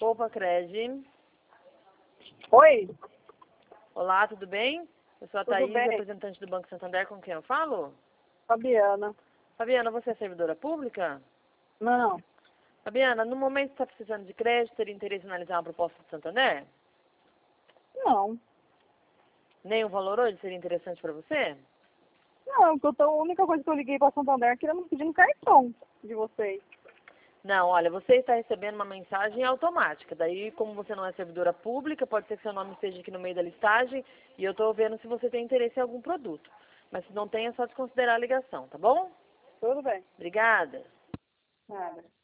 Opa, Cred. Oi, Olá, tudo bem? Eu sou a tudo Thaís, bem? representante do Banco Santander, com quem eu falo? Fabiana. Fabiana, você é servidora pública? Não, Fabiana, no momento você está precisando de crédito, teria interesse em analisar uma proposta do Santander? não. Nem o valor hoje seria interessante para você? Não, a única coisa que eu liguei para Santander é que ele pedindo cartão de vocês. Não, olha, você está recebendo uma mensagem automática. Daí, como você não é servidora pública, pode ser que seu nome esteja aqui no meio da listagem e eu estou vendo se você tem interesse em algum produto. Mas se não tem, é só desconsiderar a ligação, tá bom? Tudo bem. Obrigada. Nada.